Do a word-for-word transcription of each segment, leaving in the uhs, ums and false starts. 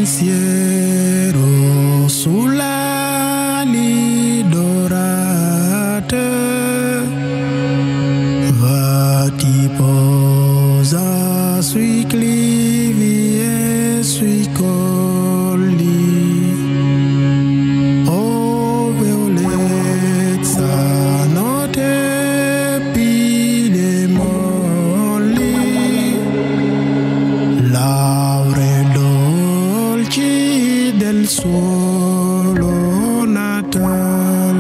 pensiero sulle ali dorate, va ti posa sui clivi e sui colli, oh violezza notte pile molli, lauree dolci del suolo natal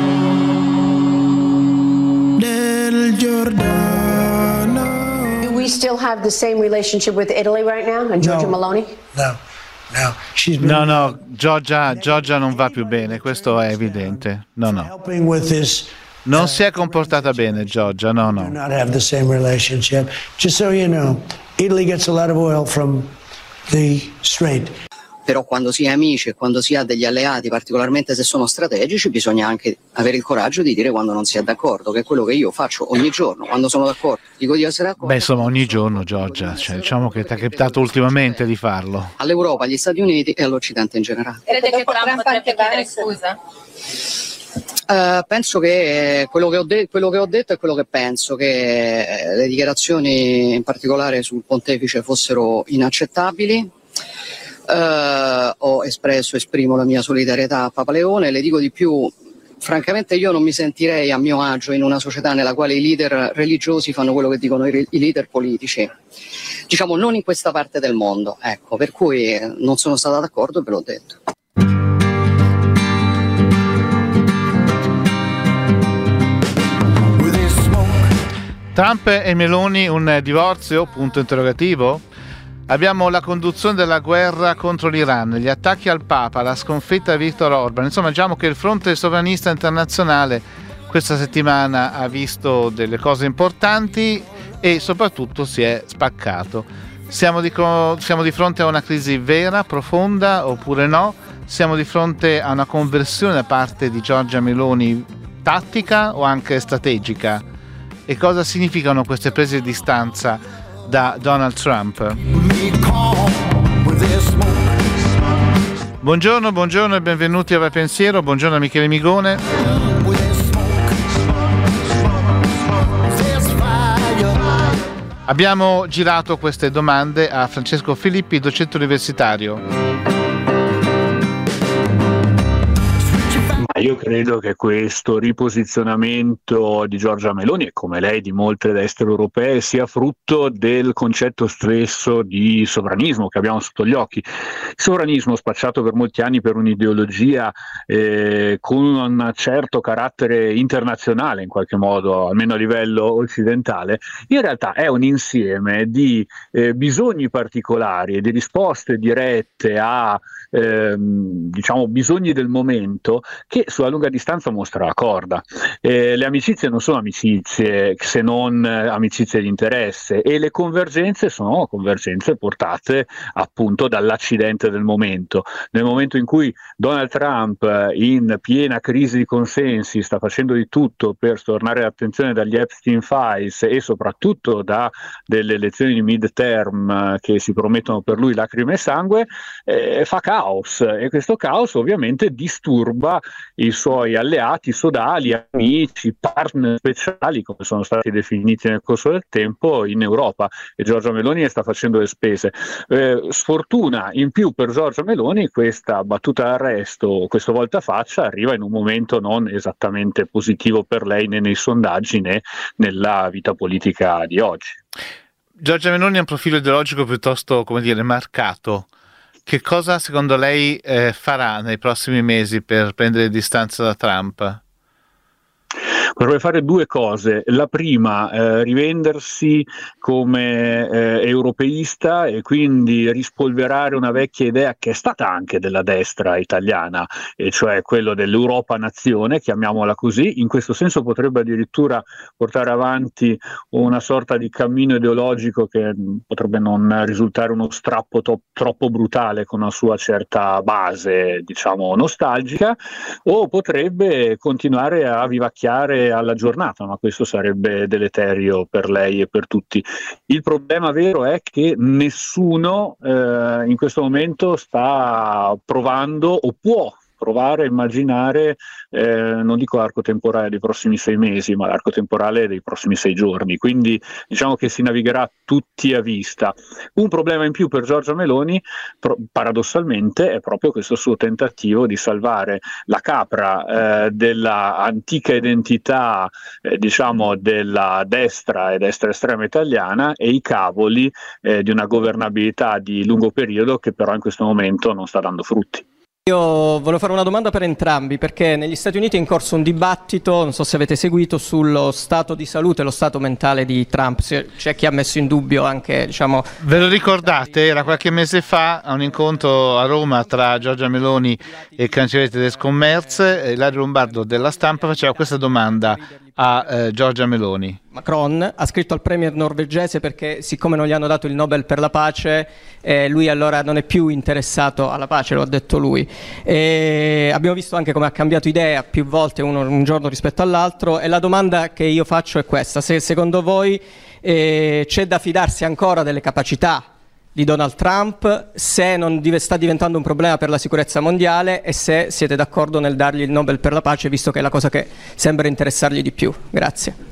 del Giordano. Do we still have the same relationship with Italy right now and Giorgia No. Meloni? No, no, she's been No, no, Giorgia, Giorgia non va più bene, questo è evidente. No, no. helping with this. Non si è comportata bene Giorgia, no, Do no. not have the same relationship. Just so you know, Italy gets a lot of oil from the Strait. Però quando si è amici e quando si ha degli alleati, particolarmente se sono strategici, bisogna anche avere il coraggio di dire quando non si è d'accordo, che è quello che io faccio ogni giorno. Quando sono d'accordo dico di essere d'accordo. Beh, insomma, ogni giorno Giorgia, cioè, diciamo che ti è capitato ultimamente di farlo. All'Europa, agli Stati Uniti e all'Occidente in generale. Crede che Trump potrebbe chiedere scusa? Eh, penso che eh, quello che, ho de- quello che ho detto è quello che penso, che eh, le dichiarazioni in particolare sul pontefice fossero inaccettabili. Eh, ho espresso, esprimo la mia solidarietà a Papa Leone, le dico di più, francamente io non mi sentirei a mio agio in una società nella quale i leader religiosi fanno quello che dicono i, re- i leader politici, diciamo non in questa parte del mondo, ecco, per cui eh, non sono stata d'accordo e ve l'ho detto. Trump e Meloni un divorzio? Punto interrogativo. Abbiamo la conduzione della guerra contro l'Iran, gli attacchi al Papa, la sconfitta di Viktor Orban. Insomma, diciamo che il fronte sovranista internazionale questa settimana ha visto delle cose importanti e soprattutto si è spaccato. Siamo di, co- siamo di fronte a una crisi vera, profonda oppure no? Siamo di fronte a una conversione da parte di Giorgia Meloni tattica o anche strategica? E cosa significano queste prese di distanza da Donald Trump? Buongiorno, buongiorno e benvenuti a Va Pensiero. Buongiorno a Michele Migone. Abbiamo girato queste domande a Francesco Filippi, docente universitario. Io credo che questo riposizionamento di Giorgia Meloni, e come lei di molte destre europee, sia frutto del concetto stesso di sovranismo che abbiamo sotto gli occhi. Il sovranismo spacciato per molti anni per un'ideologia eh, con un certo carattere internazionale, in qualche modo, almeno a livello occidentale, in realtà è un insieme di eh, bisogni particolari e di risposte dirette a ehm, diciamo bisogni del momento che sulla lunga distanza mostra la corda. Eh, le amicizie non sono amicizie se non eh, amicizie di interesse, e le convergenze sono convergenze portate appunto dall'accidente del momento. Nel momento in cui Donald Trump, in piena crisi di consensi, sta facendo di tutto per stornare l'attenzione dagli Epstein Files e soprattutto da delle elezioni di midterm eh, che si promettono per lui lacrime e sangue, eh, fa caos, e questo caos ovviamente disturba i suoi alleati sodali, amici, partner speciali, come sono stati definiti nel corso del tempo in Europa, e Giorgia Meloni ne sta facendo le spese. Eh, sfortuna in più per Giorgia Meloni, questa battuta d'arresto, questo voltafaccia, arriva in un momento non esattamente positivo per lei, né nei sondaggi né nella vita politica di oggi. Giorgia Meloni ha un profilo ideologico piuttosto, come dire, marcato. Che cosa secondo lei eh, farà nei prossimi mesi per prendere distanza da Trump? Vorrei fare due cose. La prima, eh, rivendersi come eh, europeista e quindi rispolverare una vecchia idea che è stata anche della destra italiana, e cioè quello dell'Europa nazione, chiamiamola così. In questo senso potrebbe addirittura portare avanti una sorta di cammino ideologico che potrebbe non risultare uno strappo to- troppo brutale, con una sua certa base, diciamo, nostalgica, o potrebbe continuare a vivacchiare stare alla giornata, ma questo sarebbe deleterio per lei e per tutti. Il problema vero è che nessuno eh, in questo momento sta provando o può provare a immaginare, eh, non dico l'arco temporale dei prossimi sei mesi, ma l'arco temporale dei prossimi sei giorni. Quindi diciamo che si navigherà tutti a vista. Un problema in più per Giorgia Meloni, pro- paradossalmente, è proprio questo suo tentativo di salvare la capra eh, della antica identità, eh, diciamo, della destra e destra estrema italiana e i cavoli eh, di una governabilità di lungo periodo che però in questo momento non sta dando frutti. Io volevo fare una domanda per entrambi, perché negli Stati Uniti è in corso un dibattito, non so se avete seguito, sullo stato di salute e lo stato mentale di Trump. C'è chi ha messo in dubbio anche, diciamo... Ve lo ricordate? Era qualche mese fa a un incontro a Roma tra Giorgia Meloni e il cancelliere tedesco Merz, e Ilario Lombardo della Stampa faceva questa domanda a eh, Giorgia Meloni. Macron ha scritto al premier norvegese perché siccome non gli hanno dato il Nobel per la pace, eh, lui allora non è più interessato alla pace, lo ha detto lui. E abbiamo visto anche come ha cambiato idea più volte uno, un giorno rispetto all'altro, e la domanda che io faccio è questa: se secondo voi eh, c'è da fidarsi ancora delle capacità di Donald Trump, se non div- sta diventando un problema per la sicurezza mondiale, e se siete d'accordo nel dargli il Nobel per la pace, visto che è la cosa che sembra interessargli di più. Grazie.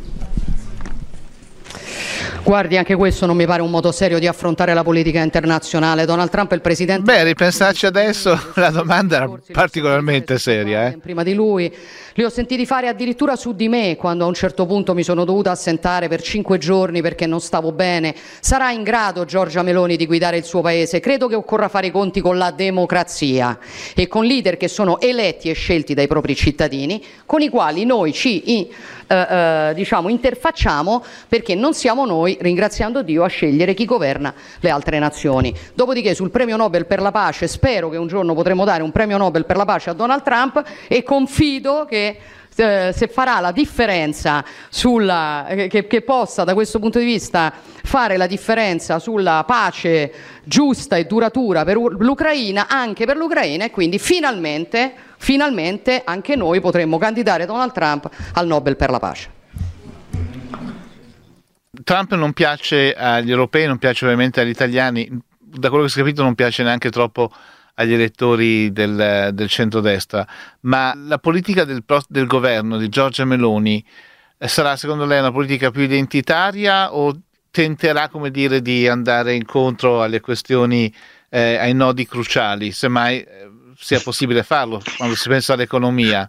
Guardi, anche questo non mi pare un modo serio di affrontare la politica internazionale. Donald Trump è il presidente... Beh, ripensarci adesso, la domanda era particolarmente seria. Eh? Prima di lui li ho sentiti fare addirittura su di me, quando a un certo punto mi sono dovuta assentare per cinque giorni perché non stavo bene. Sarà in grado Giorgia Meloni di guidare il suo paese? Credo che occorra fare i conti con la democrazia e con leader che sono eletti e scelti dai propri cittadini, con i quali noi ci eh, eh, diciamo, interfacciamo, perché non siamo noi, ringraziando Dio, a scegliere chi governa le altre nazioni. Dopodiché sul premio Nobel per la pace, spero che un giorno potremo dare un premio Nobel per la pace a Donald Trump, e confido che eh, se farà la differenza sulla, eh, che, che possa da questo punto di vista fare la differenza sulla pace giusta e duratura per l'Ucraina, anche per l'Ucraina, e quindi finalmente, finalmente anche noi potremmo candidare Donald Trump al Nobel per la pace. Trump non piace agli europei, non piace ovviamente agli italiani, da quello che ho capito non piace neanche troppo agli elettori del, del centrodestra, ma la politica del, del governo di Giorgia Meloni sarà secondo lei una politica più identitaria o tenterà, come dire, di andare incontro alle questioni, eh, ai nodi cruciali, semmai eh, sia possibile farlo quando si pensa all'economia?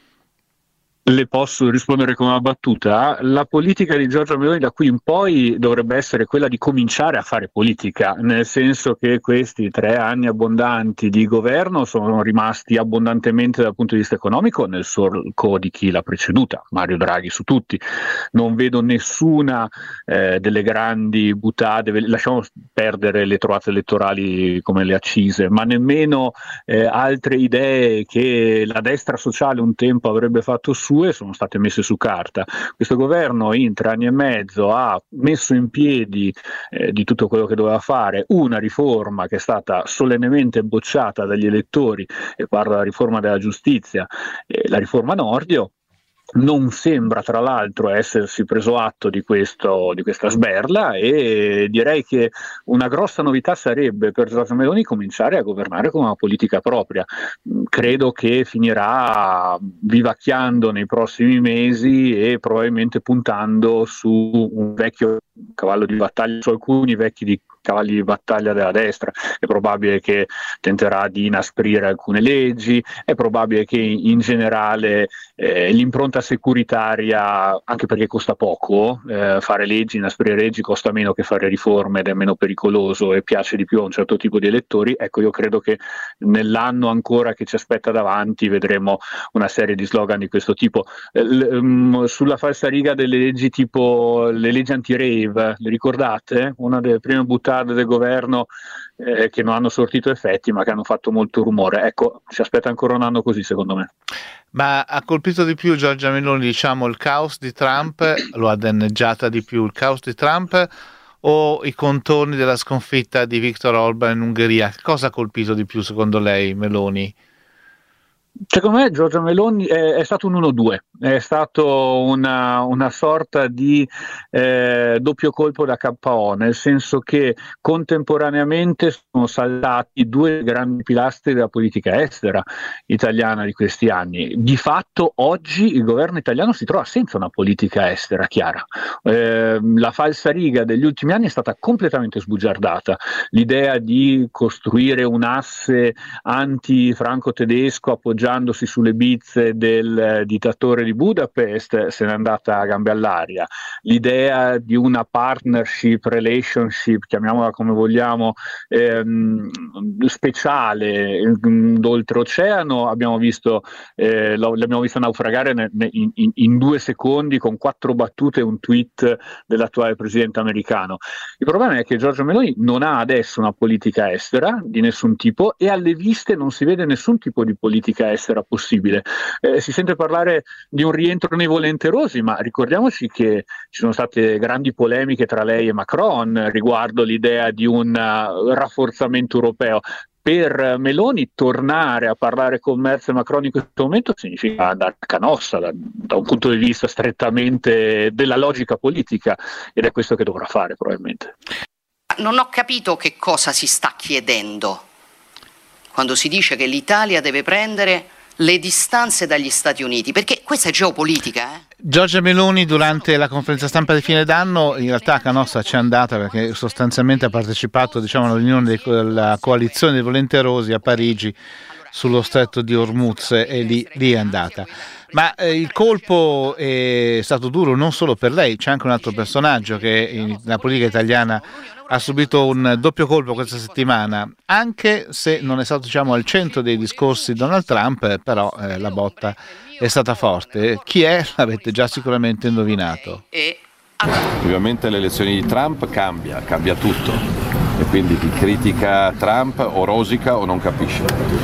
Le posso rispondere con una battuta? La politica di Giorgia Meloni da qui in poi dovrebbe essere quella di cominciare a fare politica, nel senso che questi tre anni abbondanti di governo sono rimasti abbondantemente dal punto di vista economico nel solco di chi l'ha preceduta, Mario Draghi su tutti. Non vedo nessuna eh, delle grandi buttate, lasciamo perdere le trovate elettorali come le accise, ma nemmeno eh, altre idee che la destra sociale un tempo avrebbe fatto su sono state messe su carta. Questo governo in tre anni e mezzo ha messo in piedi eh, di tutto quello che doveva fare una riforma che è stata solennemente bocciata dagli elettori, e parlo della riforma della giustizia, eh, la riforma Nordio. Non sembra tra l'altro essersi preso atto di, questo, di questa sberla, e direi che una grossa novità sarebbe per Giorgia Meloni cominciare a governare con una politica propria. Credo che finirà vivacchiando nei prossimi mesi e probabilmente puntando su un vecchio cavallo di battaglia, su alcuni vecchi di cavalli di battaglia della destra. È probabile che tenterà di inasprire alcune leggi, è probabile che in generale eh, l'impronta securitaria, anche perché costa poco, eh, fare leggi, inasprire leggi costa meno che fare riforme ed è meno pericoloso e piace di più a un certo tipo di elettori. Ecco, io credo che nell'anno ancora che ci aspetta davanti vedremo una serie di slogan di questo tipo. Eh, l- um, sulla falsariga delle leggi tipo le leggi anti-rave, le ricordate? Una delle prime buttate del governo eh, che non hanno sortito effetti ma che hanno fatto molto rumore. Ecco, ci aspetta ancora un anno così, secondo me. Ma ha colpito di più Giorgia Meloni, diciamo, il caos di Trump, lo ha danneggiata di più il caos di Trump o i contorni della sconfitta di Viktor Orban in Ungheria? Cosa ha colpito di più secondo lei Meloni? Secondo me Giorgia Meloni è, è stato un uno due, è stato una, una sorta di eh, doppio colpo da K O, nel senso che contemporaneamente sono saltati due grandi pilastri della politica estera italiana di questi anni. Di fatto oggi il governo italiano si trova senza una politica estera chiara. Eh, la falsariga degli ultimi anni è stata completamente sbugiardata. L'idea di costruire un asse anti-franco-tedesco appoggiandosi sulle bizze del dittatore di Budapest se n'è andata a gambe all'aria. L'idea di una partnership, relationship, chiamiamola come vogliamo, ehm, speciale d'oltreoceano, abbiamo visto, eh, l'abbiamo visto naufragare ne, ne, in, in due secondi con quattro battute e un tweet dell'attuale presidente americano. Il problema è che Giorgia Meloni non ha adesso una politica estera di nessun tipo e alle viste non si vede nessun tipo di politica estera possibile. Eh, si sente parlare di un rientro nei volenterosi, ma ricordiamoci che ci sono state grandi polemiche tra lei e Macron riguardo l'idea di un uh, rafforzamento europeo. Per Meloni tornare a parlare con Merz e Macron in questo momento significa andare a canossa da, da un punto di vista strettamente della logica politica, ed è questo che dovrà fare probabilmente. Non ho capito che cosa si sta chiedendo quando si dice che l'Italia deve prendere le distanze dagli Stati Uniti, perché questa è geopolitica. Eh? Giorgia Meloni durante la conferenza stampa di fine d'anno in realtà a canossa c'è andata perché sostanzialmente ha partecipato, diciamo, alla riunione della coalizione dei volenterosi a Parigi sullo stretto di Hormuz e lì, lì è andata. Ma eh, il colpo è stato duro non solo per lei, c'è anche un altro personaggio che nella politica italiana ha subito un doppio colpo questa settimana, anche se non è stato, diciamo, al centro dei discorsi Donald Trump, però eh, la botta è stata forte. Chi è? L'avete già sicuramente indovinato. Ovviamente le elezioni di Trump cambia, cambia tutto. E quindi chi critica Trump o rosica o non capisce.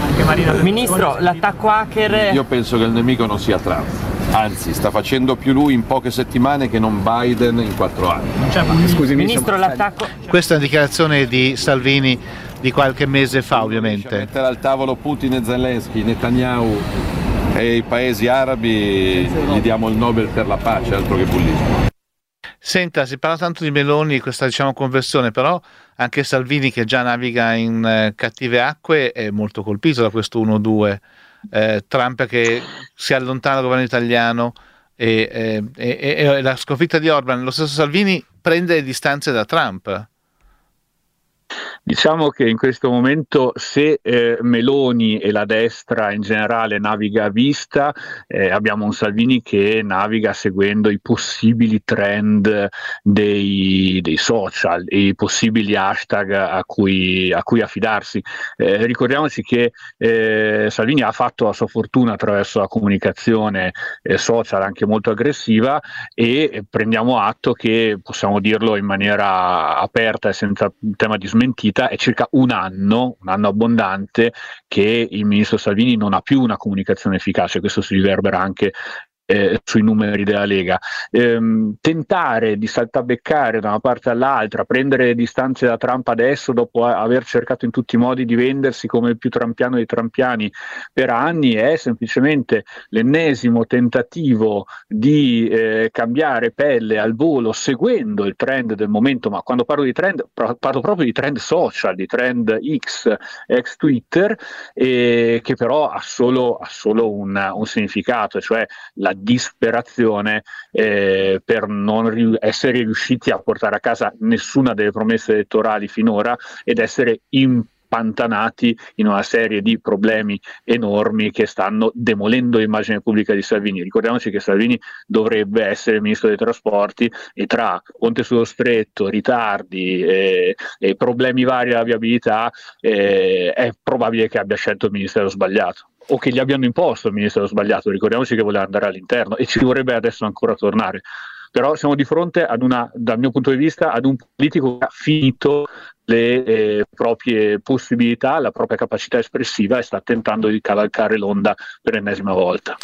Ministro, l'attacco hacker... Io penso che il nemico non sia Trump, anzi sta facendo più lui in poche settimane che non Biden in quattro anni. Scusi, Ministro, l'attacco... Questa è una dichiarazione di Salvini di qualche mese fa, ovviamente. Mettere al tavolo Putin e Zelensky, Netanyahu e i paesi arabi, gli diamo il Nobel per la pace, altro che bullismo. Senta, si parla tanto di Meloni, questa, diciamo, conversione, però anche Salvini, che già naviga in eh, cattive acque, è molto colpito da questo uno due. Eh, Trump che si allontana dal governo italiano e, e, e, e la sconfitta di Orban. Lo stesso Salvini prende le distanze da Trump. Diciamo che in questo momento se eh, Meloni e la destra in generale naviga a vista, eh, abbiamo un Salvini che naviga seguendo i possibili trend dei, dei social e i possibili hashtag a cui, a cui affidarsi. Eh, ricordiamoci che eh, Salvini ha fatto la sua fortuna attraverso la comunicazione eh, social anche molto aggressiva, e prendiamo atto che, possiamo dirlo in maniera aperta e senza tema di smentita, è circa un anno, un anno abbondante, che il ministro Salvini non ha più una comunicazione efficace. Questo si riverbera anche Eh, sui numeri della Lega. Ehm, tentare di saltabeccare da una parte all'altra, prendere le distanze da Trump adesso dopo aver cercato in tutti i modi di vendersi come il più trampiano dei trampiani per anni, è semplicemente l'ennesimo tentativo di eh, cambiare pelle al volo seguendo il trend del momento. Ma quando parlo di trend parlo proprio di trend social, di trend X, ex Twitter, eh, che però ha solo, ha solo un, un significato, cioè la disperazione eh, per non ri- essere riusciti a portare a casa nessuna delle promesse elettorali finora ed essere impantanati in una serie di problemi enormi che stanno demolendo l'immagine pubblica di Salvini. Ricordiamoci che Salvini dovrebbe essere il ministro dei trasporti, e tra Ponte sullo Stretto, ritardi e, e problemi vari alla viabilità eh, è probabile che abbia scelto il ministero sbagliato, o che gli abbiano imposto il ministero sbagliato. Ricordiamoci che voleva andare all'interno e ci vorrebbe adesso ancora tornare. Però siamo di fronte ad una, dal mio punto di vista, ad un politico che ha finito le eh, proprie possibilità, la propria capacità espressiva, e sta tentando di cavalcare l'onda per l'ennesima volta.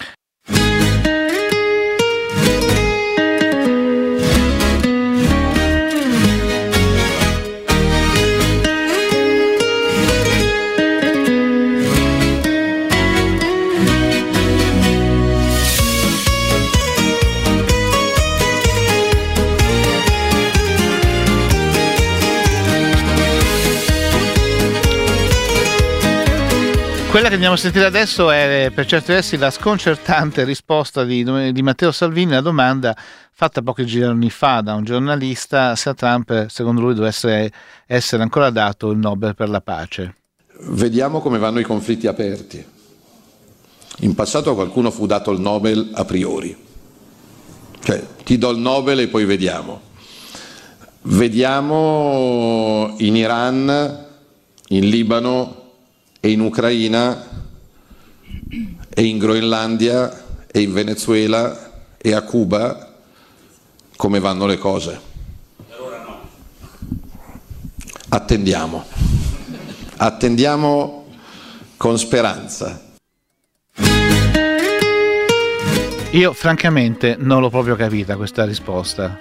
Quella che andiamo a sentire adesso è per certi versi la sconcertante risposta di, di Matteo Salvini alla domanda fatta pochi giorni fa da un giornalista se a Trump, secondo lui, dovesse essere ancora dato il Nobel per la pace. Vediamo come vanno i conflitti aperti. In passato a qualcuno fu dato il Nobel a priori, cioè ti do il Nobel e poi vediamo. Vediamo in Iran, in Libano e in Ucraina e in Groenlandia e in Venezuela e a Cuba come vanno le cose. Attendiamo, attendiamo con speranza. Io francamente non l'ho proprio capita questa risposta.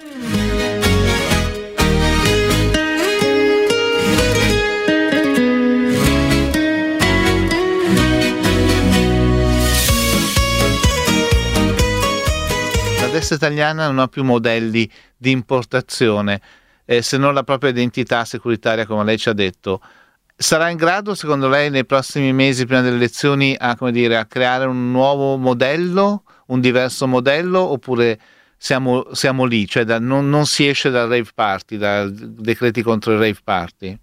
La destra italiana non ha più modelli di importazione, eh, se non la propria identità securitaria, come lei ci ha detto. Sarà in grado, secondo lei, nei prossimi mesi prima delle elezioni a, come dire, a creare un nuovo modello, un diverso modello, oppure siamo, siamo lì, cioè da, non, non si esce dal rave party, dai decreti contro il rave party?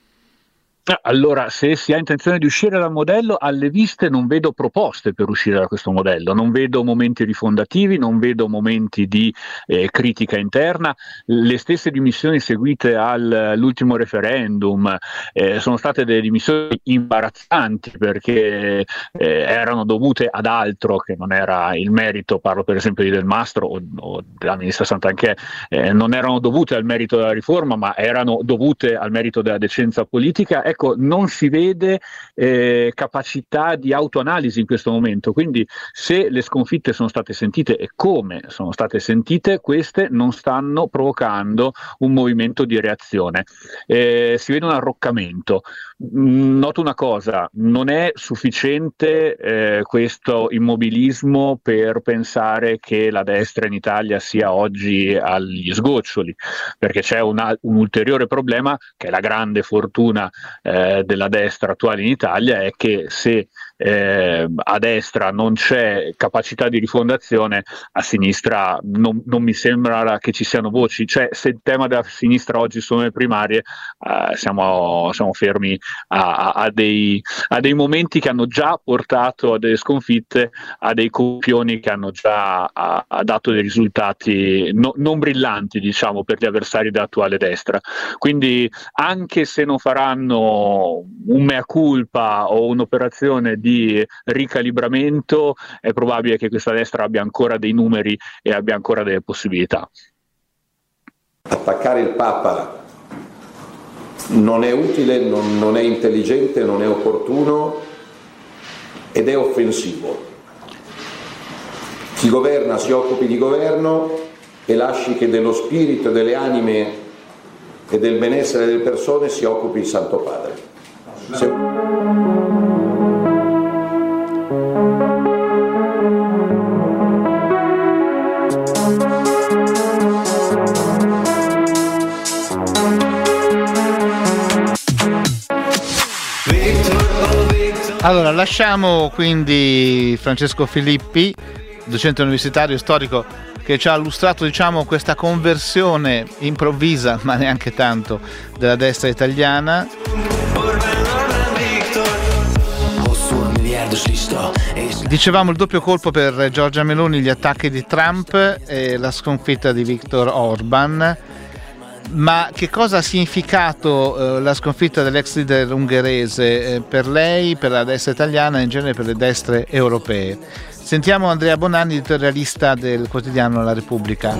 Allora, se si ha intenzione di uscire dal modello, alle viste non vedo proposte per uscire da questo modello, non vedo momenti rifondativi, non vedo momenti di eh, critica interna. Le stesse dimissioni seguite al, all'ultimo referendum eh, sono state delle dimissioni imbarazzanti perché eh, erano dovute ad altro che non era il merito, parlo per esempio di Del Mastro o, o della ministra Santanchè, eh, non erano dovute al merito della riforma, ma erano dovute al merito della decenza politica. Ecco, non si vede eh, capacità di autoanalisi in questo momento, quindi se le sconfitte sono state sentite e come sono state sentite, queste non stanno provocando un movimento di reazione. Eh, si vede un arroccamento. Noto una cosa, non è sufficiente eh, questo immobilismo per pensare che la destra in Italia sia oggi agli sgoccioli, perché c'è una, un ulteriore problema che è la grande fortuna eh, della destra attuale in Italia, è che se eh, a destra non c'è capacità di rifondazione, a sinistra non, non mi sembra che ci siano voci, cioè se il tema della sinistra oggi sono le primarie, eh, siamo, siamo fermi A, a, dei, a dei momenti che hanno già portato a delle sconfitte, a dei copioni che hanno già a, a dato dei risultati no, non brillanti, diciamo, per gli avversari dell'attuale destra. Quindi anche se non faranno un mea culpa o un'operazione di ricalibramento, è probabile che questa destra abbia ancora dei numeri e abbia ancora delle possibilità. Attaccare il Papa non è utile, non, non è intelligente, non è opportuno ed è offensivo. Chi governa si occupi di governo e lasci che dello spirito, delle anime e del benessere delle persone si occupi il Santo Padre. Se... Allora, lasciamo quindi Francesco Filippi, docente universitario storico, che ci ha illustrato, diciamo, questa conversione improvvisa, ma neanche tanto, della destra italiana. Dicevamo il doppio colpo per Giorgia Meloni, gli attacchi di Trump e la sconfitta di Viktor Orban. Ma che cosa ha significato eh, la sconfitta dell'ex leader ungherese eh, per lei, per la destra italiana e in genere per le destre europee? Sentiamo Andrea Bonanni, editorialista del quotidiano La Repubblica.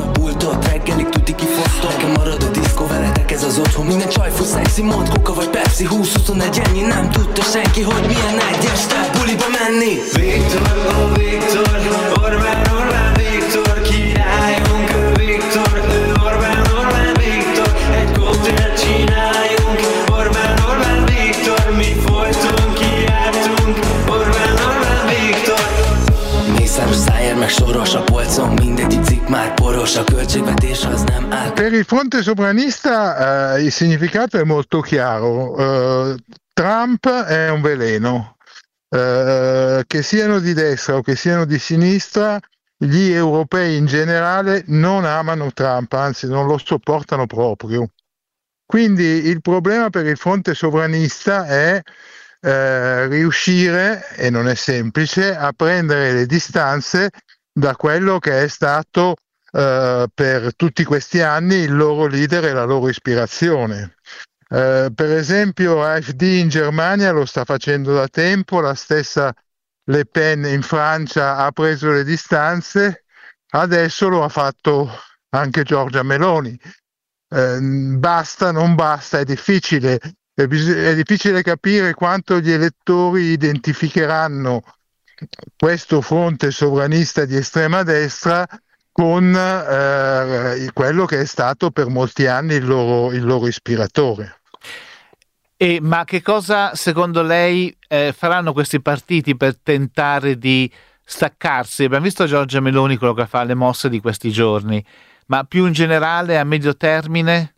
Per il fronte sovranista eh, il significato è molto chiaro. Uh, Trump è un veleno, eh, che siano di destra o che siano di sinistra, gli europei in generale non amano Trump, anzi non lo sopportano proprio. Quindi il problema per il fronte sovranista è eh, riuscire, e non è semplice, a prendere le distanze da quello che è stato eh, per tutti questi anni il loro leader e la loro ispirazione. Eh, per esempio A F D in Germania lo sta facendo da tempo, la stessa Le Pen in Francia ha preso le distanze, adesso lo ha fatto anche Giorgia Meloni. Eh, basta, non basta, è difficile, è, bis- è difficile capire quanto gli elettori identificheranno questo fronte sovranista di estrema destra con eh, quello che è stato per molti anni il loro, il loro ispiratore. E, ma che cosa secondo lei eh, faranno questi partiti per tentare di staccarsi? Abbiamo visto Giorgia Meloni quello che fa, le mosse di questi giorni, ma più in generale a medio termine?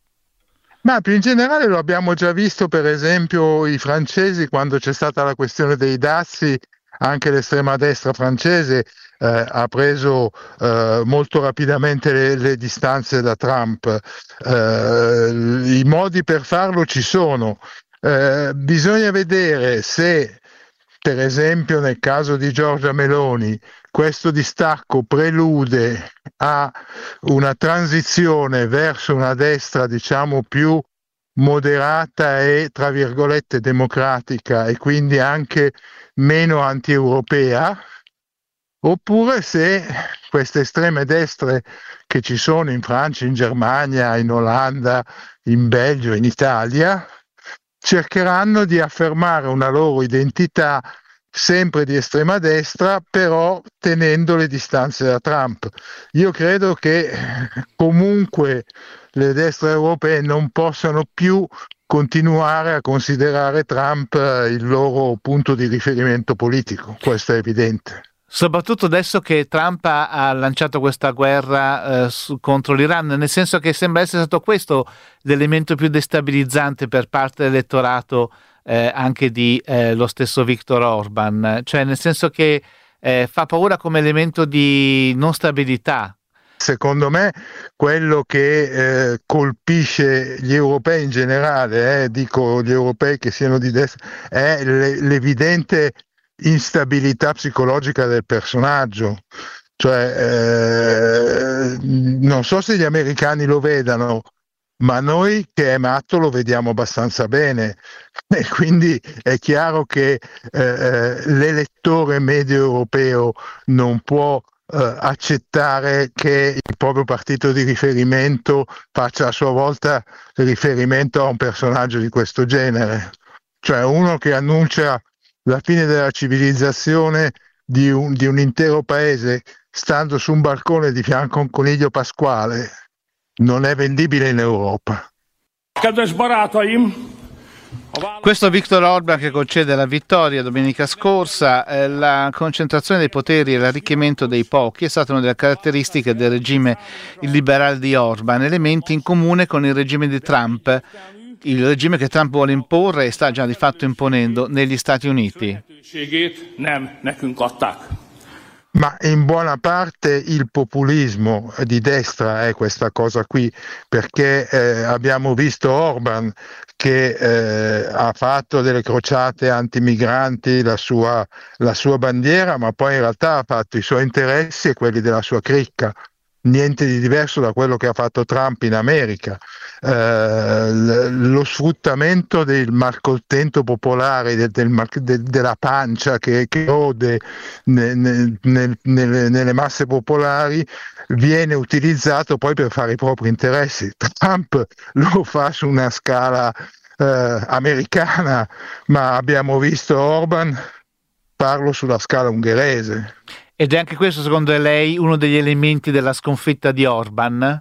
Ma più in generale lo abbiamo già visto, per esempio i francesi, quando c'è stata la questione dei dazi, anche l'estrema destra francese eh, ha preso eh, molto rapidamente le, le distanze da Trump. Eh, i modi per farlo ci sono. Eh, bisogna vedere se, per esempio nel caso di Giorgia Meloni, questo distacco prelude a una transizione verso una destra, diciamo, più moderata e, tra virgolette, democratica, e quindi anche meno anti-europea, oppure se queste estreme destre che ci sono in Francia, in Germania, in Olanda, in Belgio, in Italia, cercheranno di affermare una loro identità sempre di estrema destra, però tenendo le distanze da Trump. Io credo che comunque le destre europee non possano più continuare a considerare Trump il loro punto di riferimento politico, questo è evidente. Soprattutto adesso che Trump ha, ha lanciato questa guerra eh, su, contro l'Iran, nel senso che sembra essere stato questo l'elemento più destabilizzante per parte dell'elettorato eh, anche di eh, lo stesso Viktor Orban, cioè nel senso che eh, fa paura come elemento di non stabilità. Secondo me quello che eh, colpisce gli europei in generale, eh, dico gli europei che siano di destra, è le, l'evidente instabilità psicologica del personaggio. Cioè, eh, non so se gli americani lo vedano, ma noi che è matto lo vediamo abbastanza bene, e quindi è chiaro che eh, l'elettore medio europeo non può eh, accettare che il proprio partito di riferimento faccia a sua volta riferimento a un personaggio di questo genere, cioè uno che annuncia la fine della civilizzazione di un, di un intero paese stando su un balcone di fianco a un coniglio pasquale non è vendibile in Europa. Questo Viktor Orban che concede la vittoria domenica scorsa, eh, la concentrazione dei poteri e l'arricchimento dei pochi è stata una delle caratteristiche del regime illiberale di Orban, elementi in comune con il regime di Trump, il regime che Trump vuole imporre e sta già di fatto imponendo negli Stati Uniti. Ma in buona parte il populismo di destra è questa cosa qui, perché eh, abbiamo visto Orban che eh, ha fatto delle crociate antimigranti la sua, la sua bandiera, ma poi in realtà ha fatto i suoi interessi e quelli della sua cricca. Niente di diverso da quello che ha fatto Trump in America. Eh, lo sfruttamento del malcontento popolare, del, del, de, della pancia che, che rode ne, ne, ne, nelle, nelle masse popolari viene utilizzato poi per fare i propri interessi. Trump lo fa su una scala eh, americana, ma abbiamo visto Orban farlo sulla scala ungherese. Ed è anche questo, secondo lei, uno degli elementi della sconfitta di Orban?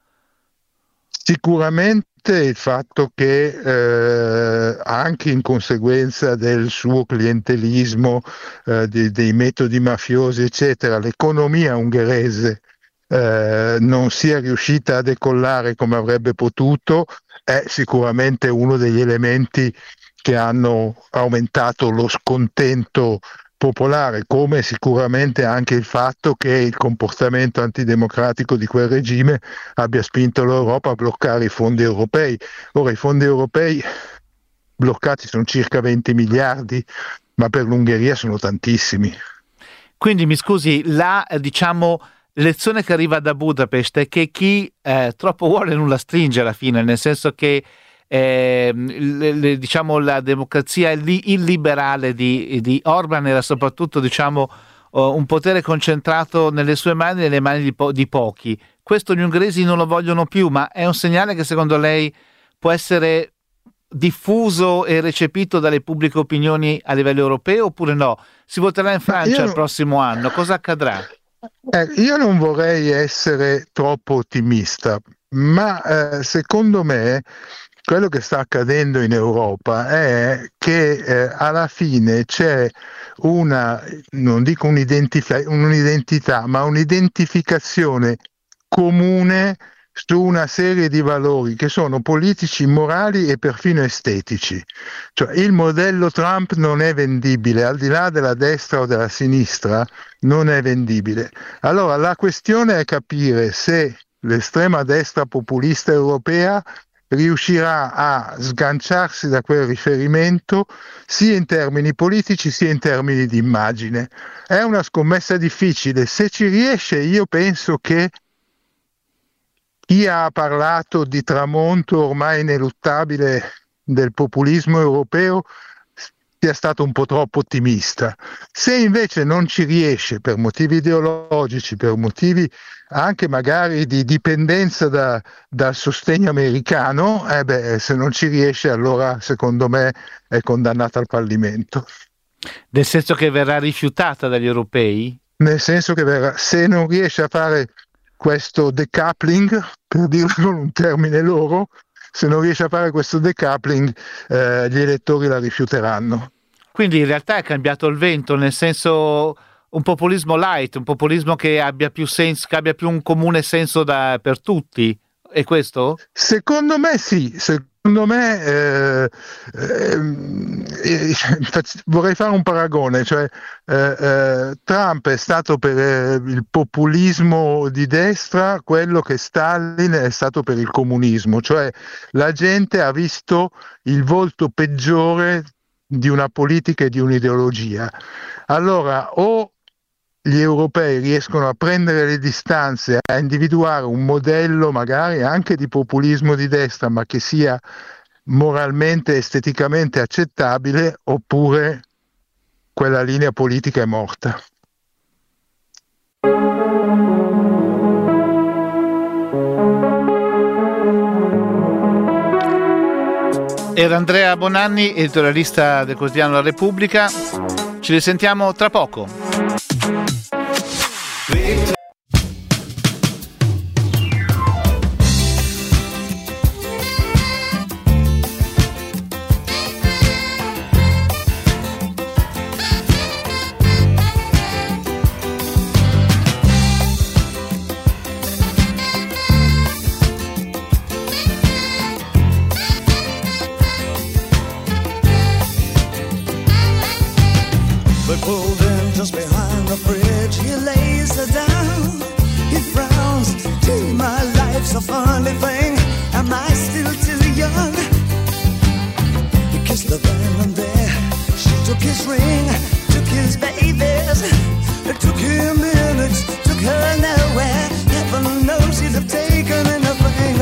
Sicuramente il fatto che eh, anche in conseguenza del suo clientelismo, eh, di, dei metodi mafiosi, eccetera, l'economia ungherese eh, non sia riuscita a decollare come avrebbe potuto, è sicuramente uno degli elementi che hanno aumentato lo scontento popolare, come sicuramente anche il fatto che il comportamento antidemocratico di quel regime abbia spinto l'Europa a bloccare i fondi europei. Ora i fondi europei bloccati sono circa venti miliardi, ma per l'Ungheria sono tantissimi. Quindi mi scusi, la diciamo lezione che arriva da Budapest è che chi eh, troppo vuole nulla stringe alla fine, nel senso che Eh, le, le, diciamo la democrazia illiberale di, di Orban era soprattutto diciamo uh, un potere concentrato nelle sue mani, nelle mani di, po- di pochi. Questo gli ungheresi non lo vogliono più, ma è un segnale che secondo lei può essere diffuso e recepito dalle pubbliche opinioni a livello europeo oppure no? Si voterà in Francia il non... prossimo anno, cosa accadrà? Eh, io non vorrei essere troppo ottimista, ma eh, secondo me quello che sta accadendo in Europa è che eh, alla fine c'è una, non dico un'identità, un'identità, ma un'identificazione comune su una serie di valori che sono politici, morali e perfino estetici. Cioè il modello Trump non è vendibile, al di là della destra o della sinistra, non è vendibile. Allora la questione è capire se l'estrema destra populista europea riuscirà a sganciarsi da quel riferimento sia in termini politici sia in termini di immagine. È una scommessa difficile, se ci riesce io penso che chi ha parlato di tramonto ormai ineluttabile del populismo europeo sia stato un po' troppo ottimista. Se invece non ci riesce per motivi ideologici, per motivi anche magari di dipendenza da, dal sostegno americano, eh beh, se non ci riesce allora secondo me è condannata al fallimento. Nel senso che verrà rifiutata dagli europei? Nel senso che verrà, se non riesce a fare questo decoupling, per dirlo con un termine loro, se non riesce a fare questo decoupling eh, gli elettori la rifiuteranno. Quindi in realtà è cambiato il vento, nel senso un populismo light, un populismo che abbia più senso, che abbia più un comune senso da, per tutti, è questo? Secondo me sì, secondo me eh, eh, vorrei fare un paragone, cioè eh, eh, Trump è stato per eh, il populismo di destra quello che Stalin è stato per il comunismo, cioè la gente ha visto il volto peggiore di una politica e di un'ideologia. Allora o gli europei riescono a prendere le distanze, a individuare un modello magari anche di populismo di destra, ma che sia moralmente, esteticamente accettabile, oppure quella linea politica è morta. Era Andrea Bonanni, editorialista del quotidiano La Repubblica. Ci risentiamo tra poco. They pulled in just behind the bridge. He lays her down. He frowns. Gee, my life's a funny thing. Am I still too young? He kissed her then and there. She took his ring, took his babies. It took him minutes, took her nowhere. Heaven knows he'd have taken anything.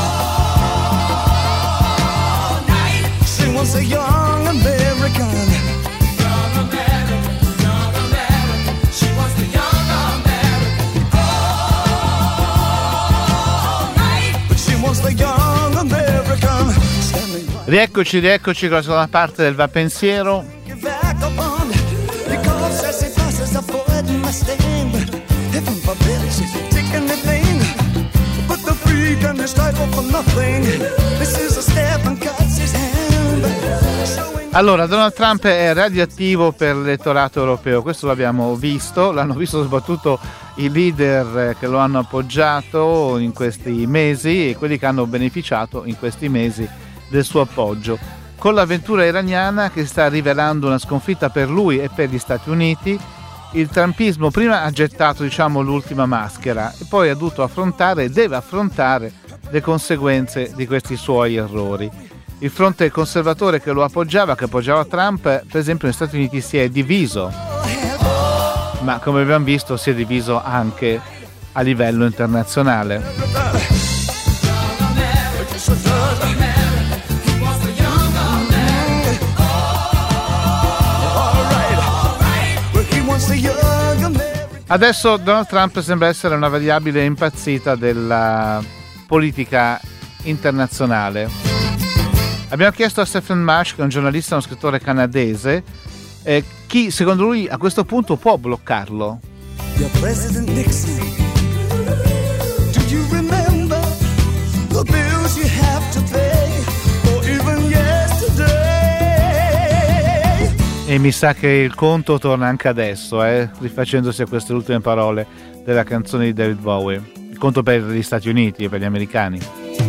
All night. She was a young American. Rieccoci, rieccoci con la seconda parte del Va Pensiero. Allora, Donald Trump è radioattivo per l'elettorato europeo, questo l'abbiamo visto, l'hanno visto soprattutto i leader che lo hanno appoggiato in questi mesi e quelli che hanno beneficiato in questi mesi del suo appoggio. con l'avventura iraniana che sta rivelando una sconfitta per lui e per gli Stati Uniti. Il trumpismo prima ha gettato, diciamo, l'ultima maschera e poi ha dovuto affrontare e deve affrontare le conseguenze di questi suoi errori. Il fronte conservatore che lo appoggiava, che appoggiava Trump, per esempio negli Stati Uniti si è diviso, ma come abbiamo visto si è diviso anche a livello internazionale. Adesso Donald Trump sembra essere una variabile impazzita della politica internazionale. Abbiamo chiesto a Stephen Marsh, che è un giornalista e uno scrittore canadese, eh, chi secondo lui a questo punto può bloccarlo. Your President Nixon, do you remember the bills you have to pay, or even yesterday? E mi sa che il conto torna anche adesso, eh, rifacendosi a queste ultime parole della canzone di David Bowie. Il conto per gli Stati Uniti e per gli americani.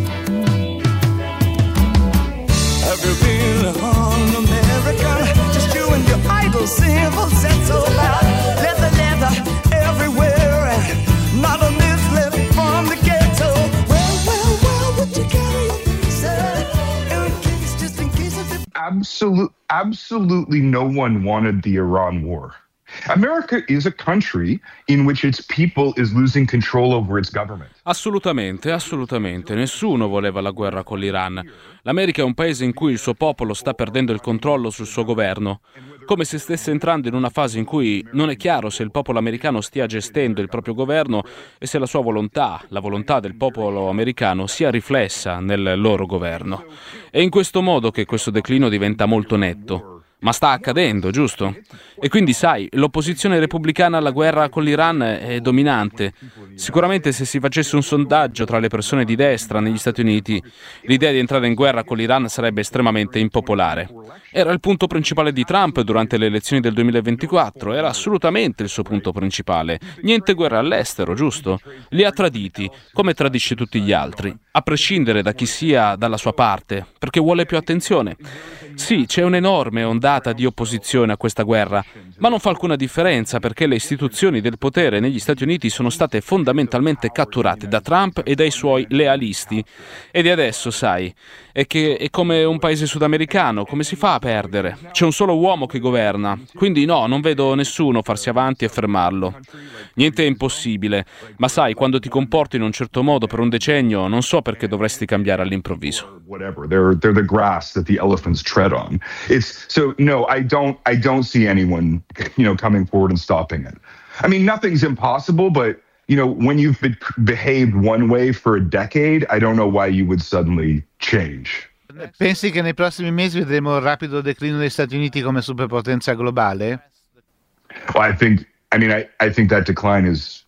Have you been on America? Just you and your idle simple sense of life. Leather, leather everywhere, and not a miss left from the ghetto. Well, well, well, would you carry your visa in case, just in case of the... Absolute, absolutely no one wanted the Iran war. America is a country in which its people is losing control over its government. Assolutamente, assolutamente. Nessuno voleva la guerra con l'Iran. L'America è un paese in cui il suo popolo sta perdendo il controllo sul suo governo, come se stesse entrando in una fase in cui non è chiaro se il popolo americano stia gestendo il proprio governo e se la sua volontà, la volontà del popolo americano, sia riflessa nel loro governo. È in questo modo che questo declino diventa molto netto. Ma sta accadendo, giusto? E quindi, sai, l'opposizione repubblicana alla guerra con l'Iran è dominante. Sicuramente se si facesse un sondaggio tra le persone di destra negli Stati Uniti, l'idea di entrare in guerra con l'Iran sarebbe estremamente impopolare. Era il punto principale di Trump durante le elezioni del duemilaventiquattro, era assolutamente il suo punto principale. Niente guerra all'estero, giusto? Li ha traditi, come tradisce tutti gli altri, a prescindere da chi sia dalla sua parte, perché vuole più attenzione. Sì, c'è un'enorme ondata di opposizione a questa guerra, ma non fa alcuna differenza perché le istituzioni del potere negli Stati Uniti sono state fondamentalmente catturate da Trump e dai suoi lealisti. E di adesso, sai, è che è come un paese sudamericano, come si fa a perdere? C'è un solo uomo che governa, quindi no, non vedo nessuno farsi avanti e fermarlo. Niente è impossibile, ma sai, quando ti comporti in un certo modo per un decennio, non so perché dovresti cambiare all'improvviso. Whatever, they're they're the grass that the elephants tread on. It's so no, I don't I don't see anyone, you know, coming forward and stopping it. I mean, nothing's impossible, but you know, when you've been, behaved one way for a decade, I don't know why you would suddenly change. Pensi che nei prossimi mesi vedremo il rapido declino degli Stati Uniti come superpotenza globale? Well, I think I mean I I think that decline is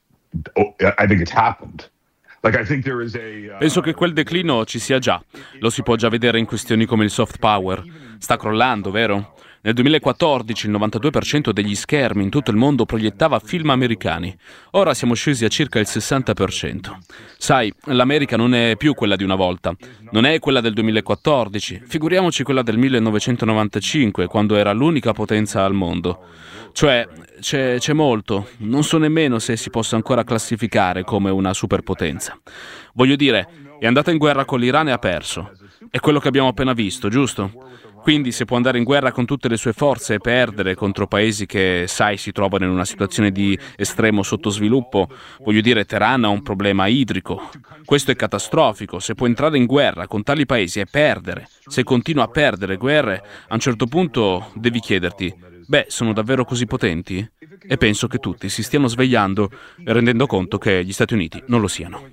I think it's happened. Like, I think there is a, uh... Penso che quel declino ci sia già. Lo si può già vedere in questioni come il soft power. Sta crollando, vero? Nel duemilaquattordici il novantadue per cento degli schermi in tutto il mondo proiettava film americani. Ora siamo scesi a circa il sessanta per cento. Sai, l'America non è più quella di una volta. Non è quella del duemilaquattordici. Figuriamoci quella del millenovecentonovantacinque, quando era l'unica potenza al mondo. Cioè, c'è, c'è molto. Non so nemmeno se si possa ancora classificare come una superpotenza. Voglio dire, è andata in guerra con l'Iran e ha perso. È quello che abbiamo appena visto, giusto? Quindi se può andare in guerra con tutte le sue forze e perdere contro paesi che, sai, si trovano in una situazione di estremo sottosviluppo, voglio dire, Teheran ha un problema idrico. Questo è catastrofico. Se può entrare in guerra con tali paesi e perdere, se continua a perdere guerre, a un certo punto devi chiederti, beh, sono davvero così potenti? E penso che tutti si stiano svegliando e rendendo conto che gli Stati Uniti non lo siano.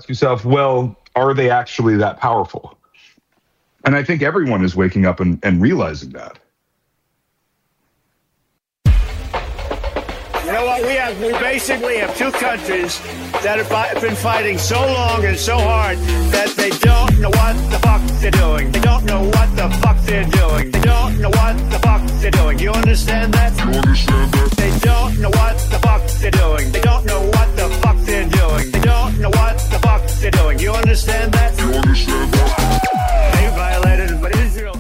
Well, are they actually that powerful? And I think everyone is waking up and, and realizing that. You know what? We have, we basically have two countries that have been fighting so long and so hard that they don't know what the fuck they're doing. They don't know what the fuck they're doing. They don't know what the fuck they're doing. You understand that? You understand that? They don't know what the fuck they're doing. They don't know what the fuck they're doing. They don't know what the fuck they're doing. You understand that? You understand that? They violated, but Israel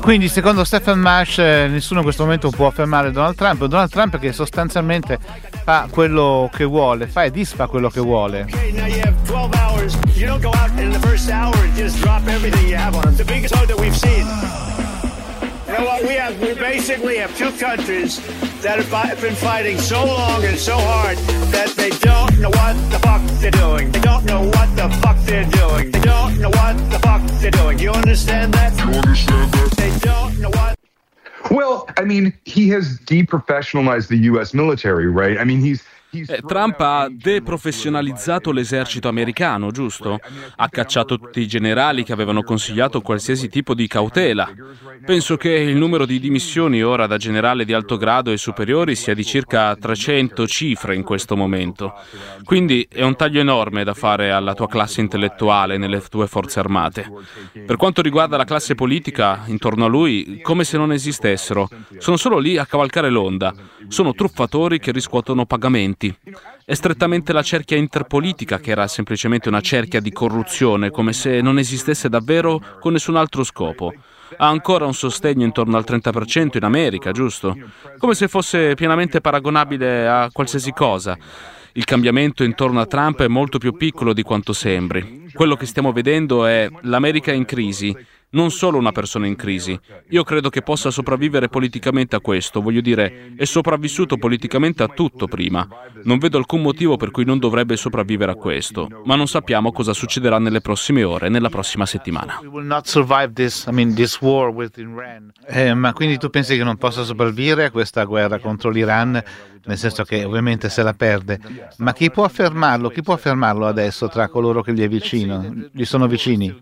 Quindi secondo Stephen Marsh eh, nessuno in questo momento può fermare Donald Trump. Donald Trump che sostanzialmente fa quello che vuole, fa e disfa quello che vuole. Now you have twelve hours. You don't go out in the first hour and just drop everything you have on them. The biggest vote that we've seen. You know what? We have, we basically have two countries that have fi- been fighting so long and so hard that they don't know what the fuck they're doing. They don't know what the fuck they're doing. They don't know what the fuck they're doing. You understand that? You understand that? They don't know what. Well, I mean, he has deprofessionalized the U S military, right? I mean, he's Eh, Trump ha deprofessionalizzato l'esercito americano, giusto? Ha cacciato tutti i generali che avevano consigliato qualsiasi tipo di cautela. Penso che il numero di dimissioni ora da generale di alto grado e superiori sia di circa trecento cifre in questo momento. Quindi è un taglio enorme da fare alla tua classe intellettuale nelle tue forze armate. Per quanto riguarda la classe politica, intorno a lui, come se non esistessero. Sono solo lì a cavalcare l'onda. Sono truffatori che riscuotono pagamenti. È strettamente la cerchia interpolitica che era semplicemente una cerchia di corruzione, come se non esistesse davvero con nessun altro scopo. Ha ancora un sostegno intorno al trenta per cento in America, giusto? Come se fosse pienamente paragonabile a qualsiasi cosa. Il cambiamento intorno a Trump è molto più piccolo di quanto sembri. Quello che stiamo vedendo è l'America in crisi, non solo una persona in crisi. Io credo che possa sopravvivere politicamente a questo, voglio dire, è sopravvissuto politicamente a tutto prima. Non vedo alcun motivo per cui non dovrebbe sopravvivere a questo, ma non sappiamo cosa succederà nelle prossime ore, nella prossima settimana. We will not survive this, I mean, this war with Iran. Eh, ma quindi tu pensi che non possa sopravvivere a questa guerra contro l'Iran? Nel senso che ovviamente se la perde. Ma chi può fermarlo? Chi può fermarlo adesso tra coloro che gli è vicino? Gli sono vicini?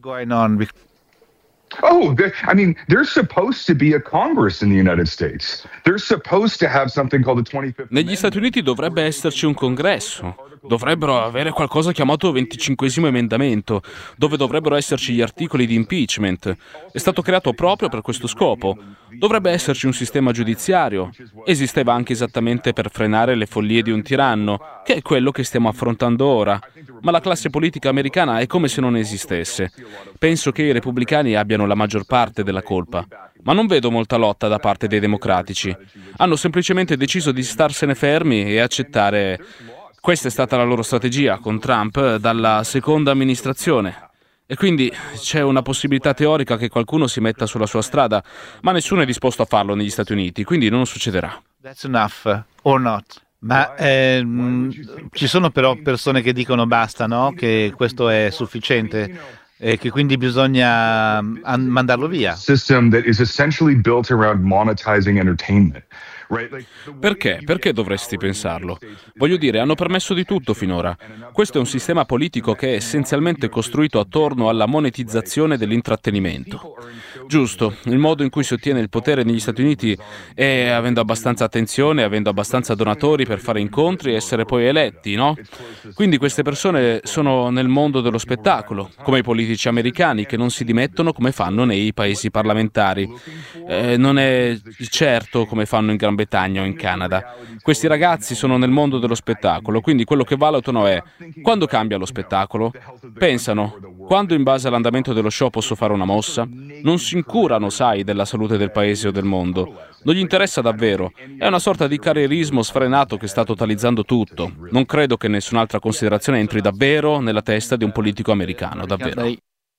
Oh, I mean, there's supposed to be a Congress in the United States. They're supposed to have something called the twenty-fifth Negli Stati Uniti dovrebbe esserci un congresso. Dovrebbero avere qualcosa chiamato venticinquesimo emendamento, dove dovrebbero esserci gli articoli di impeachment. È stato creato proprio per questo scopo. Dovrebbe esserci un sistema giudiziario. Esisteva anche esattamente per frenare le follie di un tiranno, che è quello che stiamo affrontando ora. Ma la classe politica americana è come se non esistesse. Penso che i repubblicani abbiano la maggior parte della colpa. Ma non vedo molta lotta da parte dei democratici. Hanno semplicemente deciso di starsene fermi e accettare. Questa è stata la loro strategia con Trump dalla seconda amministrazione. E quindi c'è una possibilità teorica che qualcuno si metta sulla sua strada, ma nessuno è disposto a farlo negli Stati Uniti, quindi non succederà. That's enough, or not. Ma ehm, ci sono però persone che dicono basta, no? Che questo è sufficiente e che quindi bisogna an- mandarlo via. System that is essentially built around monetizing entertainment. Perché? Perché dovresti pensarlo? Voglio dire, hanno permesso di tutto finora. Questo è un sistema politico che è essenzialmente costruito attorno alla monetizzazione dell'intrattenimento. Giusto, il modo in cui si ottiene il potere negli Stati Uniti è avendo abbastanza attenzione, avendo abbastanza donatori per fare incontri e essere poi eletti, no? Quindi queste persone sono nel mondo dello spettacolo, come i politici americani che non si dimettono come fanno nei paesi parlamentari. Eh, non è certo come fanno in Gran Bretagna o in Canada. Questi ragazzi sono nel mondo dello spettacolo, quindi quello che valutano è quando cambia lo spettacolo? Pensano, quando in base all'andamento dello show posso fare una mossa? Non si incurano, sai, della salute del paese o del mondo. Non gli interessa davvero. È una sorta di carrierismo sfrenato che sta totalizzando tutto. Non credo che nessun'altra considerazione entri davvero nella testa di un politico americano, davvero.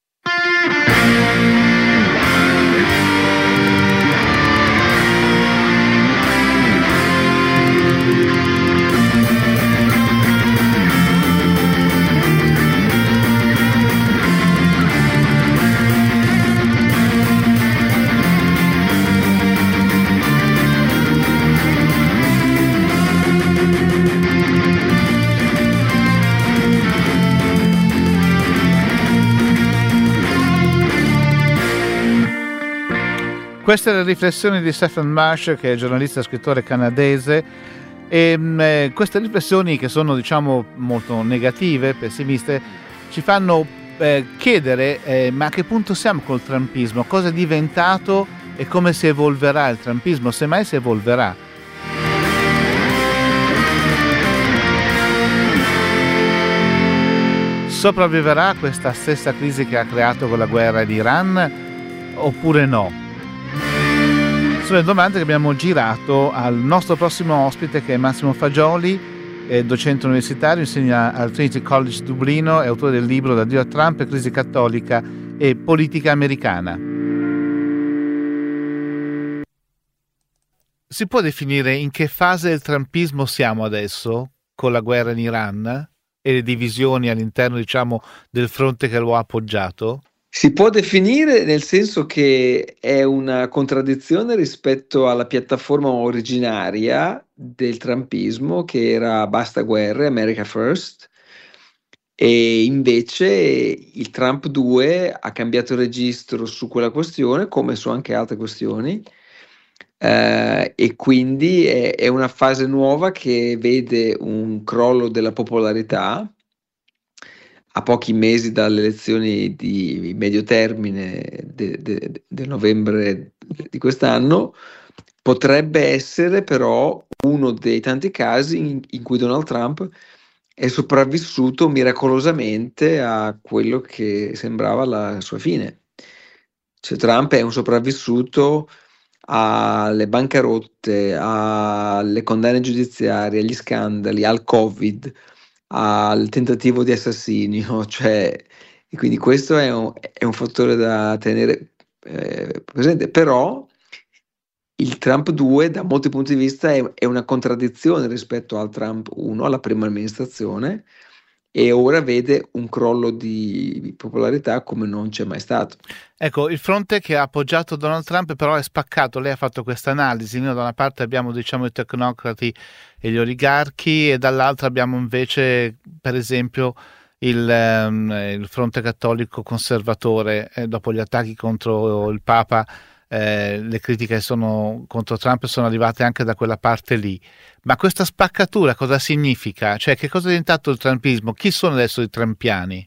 Queste le riflessioni di Stephen Marsh, che è giornalista e scrittore canadese, e mh, queste riflessioni, che sono diciamo molto negative, pessimiste, ci fanno eh, chiedere eh, ma a che punto siamo col trumpismo, cosa è diventato e come si evolverà il trumpismo, se mai si evolverà. Sopravviverà questa stessa crisi che ha creato con la guerra in Iran oppure no? Sono le domande che abbiamo girato al nostro prossimo ospite, che è Massimo Fagioli, è docente universitario, insegna al Trinity College Dublino, è autore del libro Da Dio a Trump, crisi cattolica e politica americana. Si può definire in che fase del trumpismo siamo adesso, con la guerra in Iran e le divisioni all'interno, diciamo, del fronte che lo ha appoggiato? Si può definire nel senso che è una contraddizione rispetto alla piattaforma originaria del trumpismo, che era basta guerre, America First, e invece il Trump due ha cambiato registro su quella questione, come su anche altre questioni, eh, e quindi è, è una fase nuova che vede un crollo della popolarità a pochi mesi dalle elezioni di medio termine de, de, del novembre di quest'anno. Potrebbe essere però uno dei tanti casi in, in cui Donald Trump è sopravvissuto miracolosamente a quello che sembrava la sua fine. Cioè, Trump è un sopravvissuto alle bancarotte, alle condanne giudiziarie, agli scandali, al Covid, al tentativo di assassinio, cioè, e quindi questo è un, è un fattore da tenere eh, presente. Però il Trump due da molti punti di vista è, è una contraddizione rispetto al Trump uno, alla prima amministrazione, e ora vede un crollo di popolarità come non c'è mai stato. Ecco, il fronte che ha appoggiato Donald Trump però è spaccato. Lei ha fatto questa analisi, noi da una parte abbiamo, diciamo, i tecnocrati e gli oligarchi, e dall'altra abbiamo invece, per esempio, il, um, il fronte cattolico conservatore. Eh, dopo gli attacchi contro il Papa, eh, le critiche sono, contro Trump sono arrivate anche da quella parte lì. Ma questa spaccatura cosa significa? Cioè, che cosa è diventato il trumpismo? Chi sono adesso i trumpiani?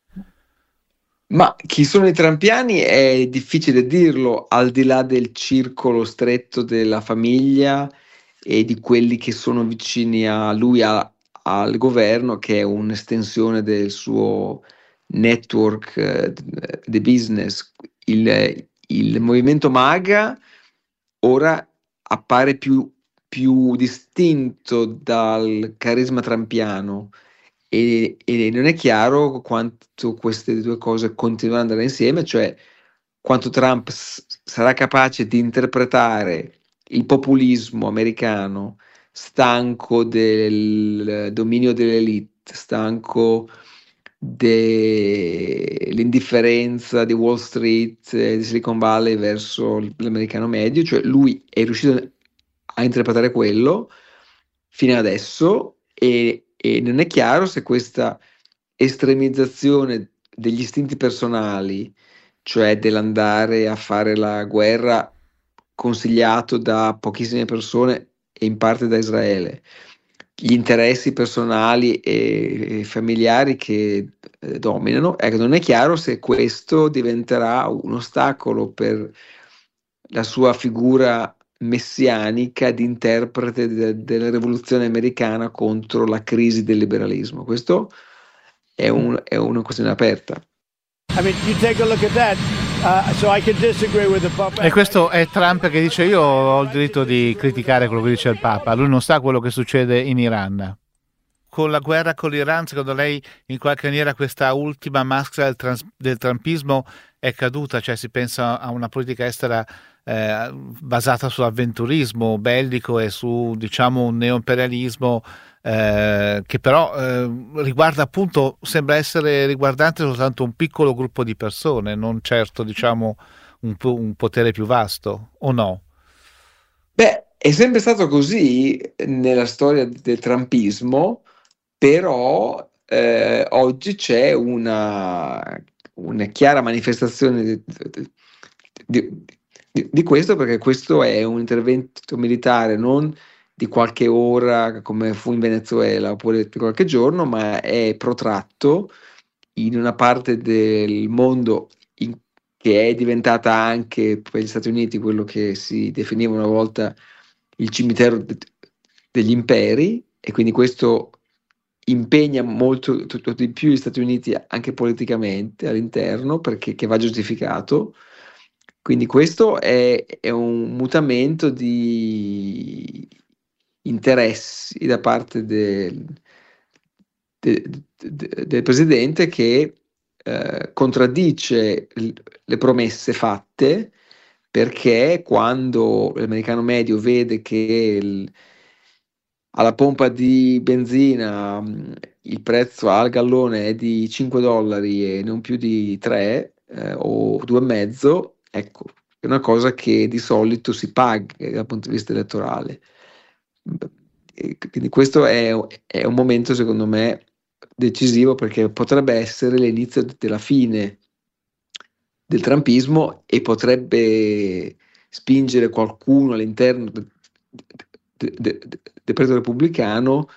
Ma chi sono i trumpiani è difficile dirlo, al di là del circolo stretto della famiglia e di quelli che sono vicini a lui, a, al governo, che è un'estensione del suo network eh, di business. Il, il movimento MAGA ora appare più, più distinto dal carisma trumpiano, e, e non è chiaro quanto queste due cose continueranno ad andare insieme, cioè quanto Trump s- sarà capace di interpretare il populismo americano, stanco del dominio dell'elite, stanco dell'indifferenza di Wall Street e di Silicon Valley verso l'americano medio. Cioè lui è riuscito a interpretare quello fino adesso, e, e non è chiaro se questa estremizzazione degli istinti personali, cioè dell'andare a fare la guerra consigliato da pochissime persone e in parte da Israele, gli interessi personali e familiari che eh, dominano, ecco, non è chiaro se questo diventerà un ostacolo per la sua figura messianica di interprete de- della rivoluzione americana contro la crisi del liberalismo. Questo è, un, è una questione aperta. I mean, you take a look at that. Uh, so I can disagree with the Pope. E questo è Trump che dice: io ho il diritto di criticare quello che dice il Papa, lui non sa quello che succede in Iran. Con la guerra con l'Iran, secondo lei in qualche maniera questa ultima maschera del, trans- del trumpismo è caduta? Cioè si pensa a una politica estera eh, basata sull'avventurismo bellico e su, diciamo, un neoimperialismo eh, che però eh, riguarda, appunto, sembra essere riguardante soltanto un piccolo gruppo di persone, non certo, diciamo, un, po- un potere più vasto, o no? Beh, è sempre stato così nella storia del trumpismo, però eh, oggi c'è una, una chiara manifestazione di, di, di, di questo, perché questo è un intervento militare non di qualche ora come fu in Venezuela oppure di qualche giorno, ma è protratto in una parte del mondo in, che è diventata anche per gli Stati Uniti quello che si definiva una volta il cimitero de, degli imperi, e quindi questo impegna molto tutto di più gli Stati Uniti anche politicamente all'interno, perché che va giustificato. Quindi questo è, è un mutamento di interessi da parte del, de- de- del presidente che eh, contraddice l- le promesse fatte, perché quando l'americano medio vede che il- alla pompa di benzina mh, il prezzo al gallone è di cinque dollari e non più di tre eh, o due e mezzo, ecco, è una cosa che di solito si paga dal punto di vista elettorale. E quindi questo è, è un momento, secondo me, decisivo, perché potrebbe essere l'inizio della fine del trumpismo e potrebbe spingere qualcuno all'interno de- de- de- de- del Partito Repubblicano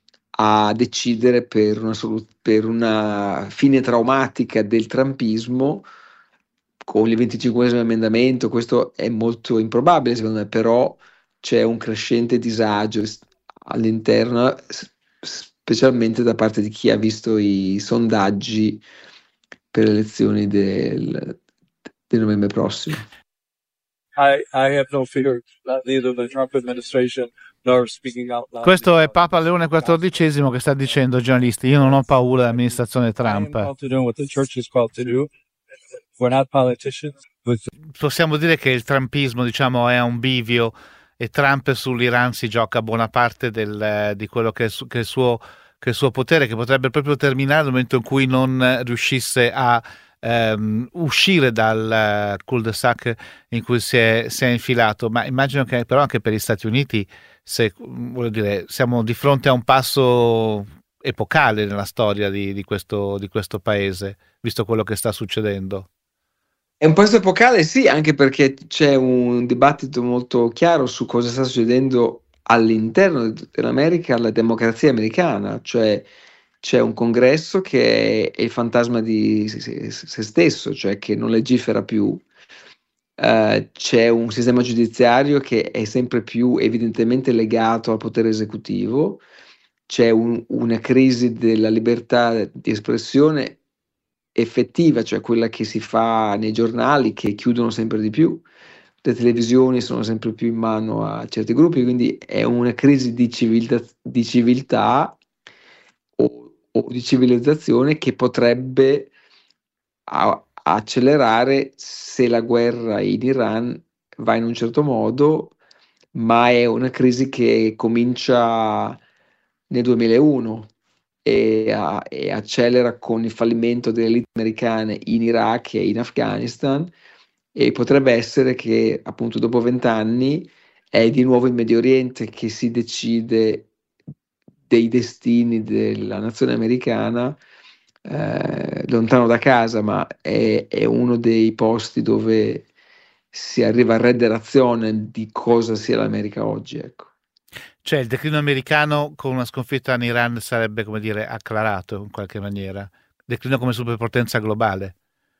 a decidere per una, solu- per una fine traumatica del trumpismo con il venticinquesimo emendamento. Questo è molto improbabile, secondo me, però c'è un crescente disagio es- all'interno, s- specialmente da parte di chi ha visto i sondaggi per le elezioni del, del novembre prossimo. I, I have no fear, neither the Trump administration nor speaking out loud. Questo è Papa Leone quattordicesimo che sta dicendo ai giornalisti: io non ho paura dell'amministrazione Trump. Called to do what the church is called to do. We're not politicians. But Possiamo dire che il trumpismo, diciamo, è un bivio, e Trump sull'Iran si gioca buona parte del, di quello che è, su- che è il suo, che è il suo potere, che potrebbe proprio terminare nel momento in cui non riuscisse a ehm, uscire dal eh, cul-de-sac in cui si è, si è infilato. Ma immagino che però anche per gli Stati Uniti, se, voglio dire, siamo di fronte a un passo epocale nella storia di, di questo, di questo paese, visto quello che sta succedendo. È un passo epocale, sì, anche perché c'è un dibattito molto chiaro su cosa sta succedendo all'interno dell'America, alla democrazia americana, cioè c'è un congresso che è il fantasma di se, se- se stesso, cioè che non legifera più. Eh, c'è un sistema giudiziario che è sempre più evidentemente legato al potere esecutivo, c'è un- una crisi della libertà di espressione effettiva, cioè quella che si fa nei giornali, che chiudono sempre di più, le televisioni sono sempre più in mano a certi gruppi, quindi è una crisi di civiltà, di civiltà o, o di civilizzazione che potrebbe a- accelerare se la guerra in Iran va in un certo modo, ma è una crisi che comincia nel duemilauno e, a- e accelera con il fallimento delle elite americane in Iraq e in Afghanistan, e potrebbe essere che appunto dopo vent'anni è di nuovo in Medio Oriente che si decide dei destini della nazione americana, eh, lontano da casa, ma è, è uno dei posti dove si arriva a rendere azione di cosa sia l'America oggi, ecco. Cioè il declino americano con una sconfitta in Iran sarebbe, come dire, acclarato in qualche maniera, declino come superpotenza globale.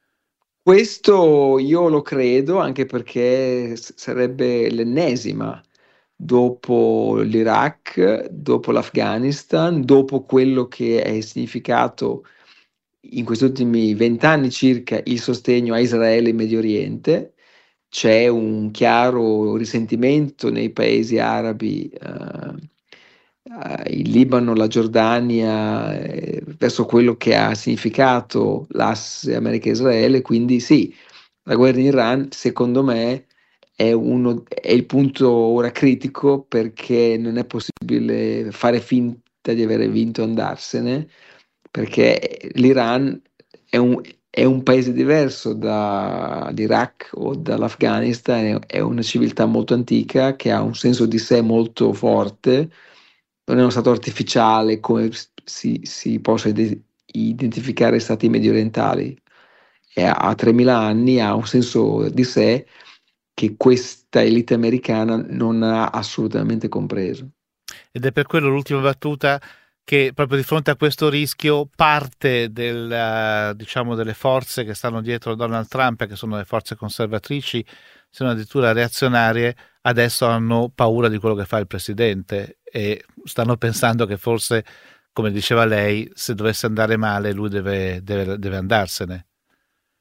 Questo io lo credo, anche perché s- sarebbe l'ennesima dopo l'Iraq, dopo l'Afghanistan, dopo quello che è significato in questi ultimi vent'anni circa il sostegno a Israele in Medio Oriente. C'è un chiaro risentimento nei paesi arabi, eh, eh, il Libano, la Giordania, eh, verso quello che ha significato l'asse America-Israele. Quindi sì, la guerra in Iran, secondo me, è, uno, è il punto ora critico, perché non è possibile fare finta di avere vinto e andarsene, perché l'Iran è un, è un paese diverso dall'Iraq o dall'Afghanistan, è, è una civiltà molto antica che ha un senso di sé molto forte, non è uno stato artificiale come si, si possa ide- identificare stati medio orientali. È, ha tremila anni, ha un senso di sé che questa elite americana non ha assolutamente compreso. Ed è per quello l'ultima battuta, che proprio di fronte a questo rischio parte del, eh, diciamo, delle forze che stanno dietro Donald Trump, che sono le forze conservatrici, sono addirittura reazionarie, adesso hanno paura di quello che fa il presidente e stanno pensando che forse, come diceva lei, se dovesse andare male lui deve, deve, deve andarsene.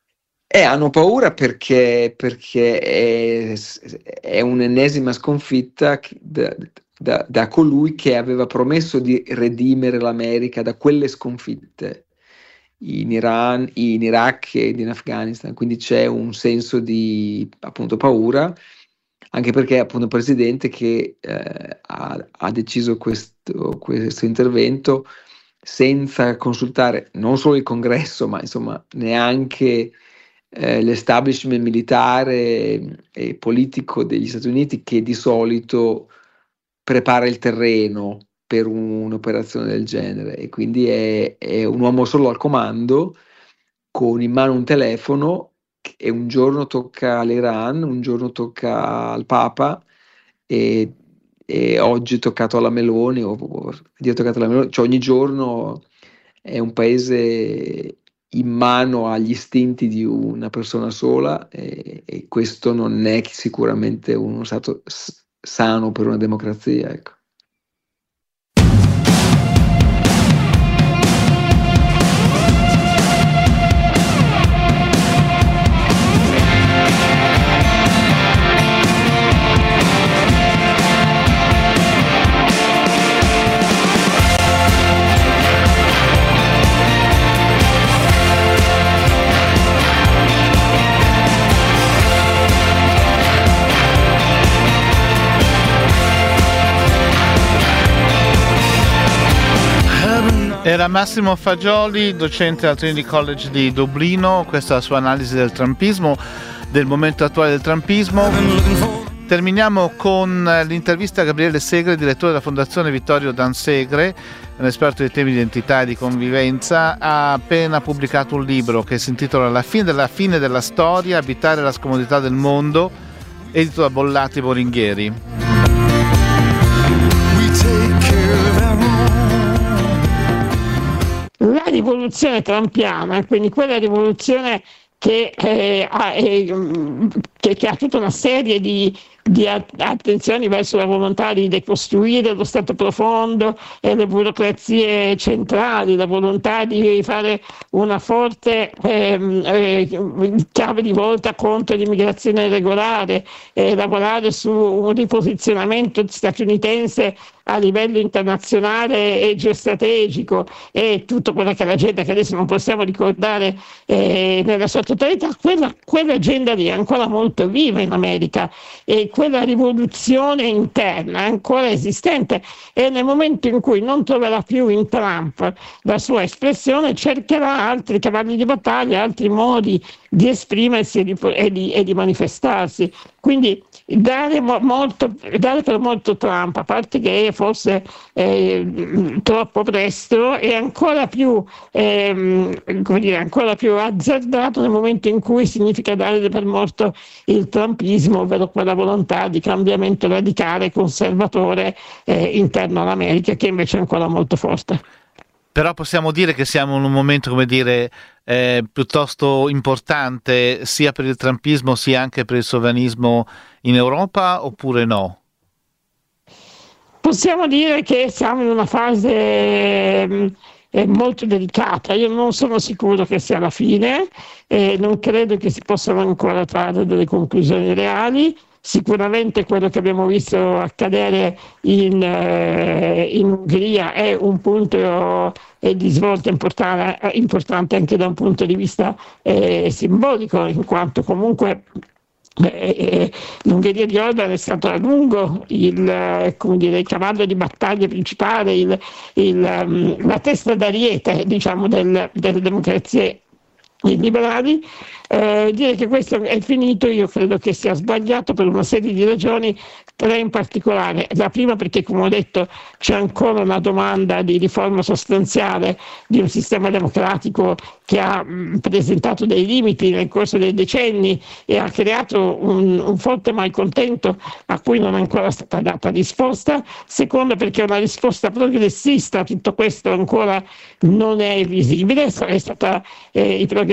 E hanno paura perché, perché è, è un'ennesima sconfitta da, da, da colui che aveva promesso di redimere l'America da quelle sconfitte in Iran, in Iraq ed in Afghanistan. Quindi c'è un senso di appunto paura, anche perché appunto il presidente che eh, ha, ha deciso questo, questo intervento senza consultare non solo il Congresso, ma insomma neanche eh, l'establishment militare e politico degli Stati Uniti, che di solito prepara il terreno per un'operazione del genere, e quindi è, è un uomo solo al comando con in mano un telefono, e un giorno tocca all'Iran, un giorno tocca al Papa, e, e oggi è toccato alla Meloni, o, o è toccato alla Meloni, cioè ogni giorno è un paese in mano agli istinti di una persona sola, e, e questo non è sicuramente uno stato s- sano per una democrazia, ecco. Era Massimo Fagioli, docente al Trinity College di Dublino, questa è la sua analisi del trumpismo, del momento attuale del trumpismo. Terminiamo con l'intervista a Gabriele Segre, direttore della Fondazione Vittorio Dan Segre, un esperto dei temi di identità e di convivenza. Ha appena pubblicato un libro che si intitola La fine della fine della storia, abitare la scomodità del mondo, edito da Bollati Boringhieri. La rivoluzione trumpiana, quindi quella rivoluzione che, eh, ha, eh, che, che ha tutta una serie di, di attenzioni verso la volontà di decostruire lo Stato profondo e le burocrazie centrali, la volontà di fare una forte eh, eh, chiave di volta contro l'immigrazione irregolare, e lavorare su un riposizionamento statunitense a livello internazionale e geostrategico, e tutto quello che è l'agenda che adesso non possiamo ricordare eh, nella sua totalità, quella, quell'agenda lì è ancora molto viva in America, e quella rivoluzione interna è ancora esistente, e nel momento in cui non troverà più in Trump la sua espressione, cercherà altri cavalli di battaglia, altri modi di esprimersi e di, e di, e di manifestarsi. Quindi dare, mo, molto, dare per molto Trump, a parte che forse eh, troppo presto, è ancora più, eh, come dire, ancora più azzardato nel momento in cui significa dare per morto il trumpismo, ovvero quella volontà di cambiamento radicale conservatore eh, interno all'America, che invece è ancora molto forte. Però possiamo dire che siamo in un momento, come dire, eh, piuttosto importante sia per il trumpismo sia anche per il sovranismo in Europa, oppure no? Possiamo dire che siamo in una fase eh, molto delicata. Io non sono sicuro che sia la fine, eh, non credo che si possano ancora trarre delle conclusioni reali. Sicuramente quello che abbiamo visto accadere in, eh, in Ungheria è un punto eh, di svolta importante, importante anche da un punto di vista eh, simbolico, in quanto comunque eh, l'Ungheria di Orban è stato a lungo il, eh, come dire, il cavallo di battaglia principale, il, il, um, la testa d'ariete, diciamo, del, delle democrazie liberali. Eh, dire che questo è finito io credo che sia sbagliato per una serie di ragioni, tre in particolare. La prima perché, come ho detto, c'è ancora una domanda di riforma sostanziale di un sistema democratico che ha mh, presentato dei limiti nel corso dei decenni e ha creato un, un forte malcontento a cui non è ancora stata data risposta. Secondo perché una risposta progressista a tutto questo ancora non è visibile. È stata, eh, i progressisti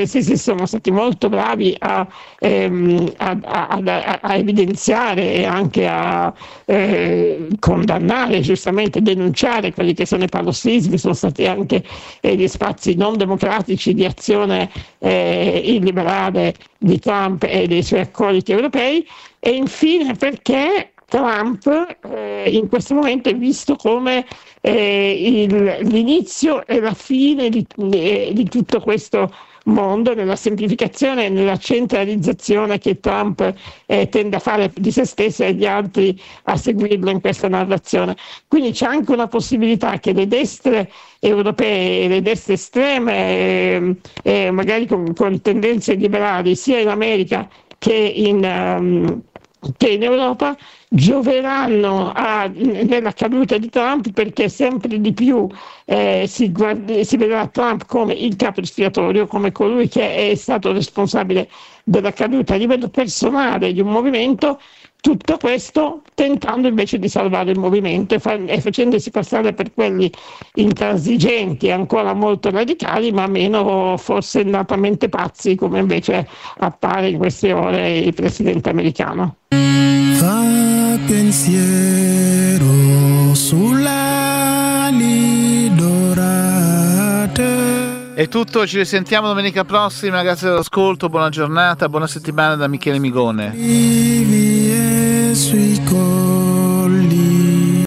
United States sono stati molto bravi a, ehm, a, a, a, a evidenziare e anche a eh, condannare, giustamente denunciare quelli che sono i parossismi, sono stati anche eh, gli spazi non democratici di azione eh, illiberale di Trump e dei suoi accoliti europei, e infine perché Trump eh, in questo momento è visto come eh, il, l'inizio e la fine di, di, di tutto questo mondo, nella semplificazione e nella centralizzazione che Trump eh, tende a fare di se stesso e gli altri a seguirlo in questa narrazione. Quindi c'è anche una possibilità che le destre europee, le destre estreme, eh, eh, magari con, con tendenze liberali sia in America che in, um, che in Europa, gioveranno a, nella caduta di Trump, perché sempre di più eh, si, guardi, si vedrà Trump come il capo espiatorio, come colui che è stato responsabile della caduta a livello personale di un movimento. Tutto questo tentando invece di salvare il movimento e, fa- e facendosi passare per quelli intransigenti, ancora molto radicali, ma meno forse innatamente pazzi, come invece appare in queste ore il presidente americano. Fa pensiero sulla lidorata. È tutto, ci risentiamo domenica prossima, grazie dell'ascolto, buona giornata, buona settimana da Michele Migone. Sui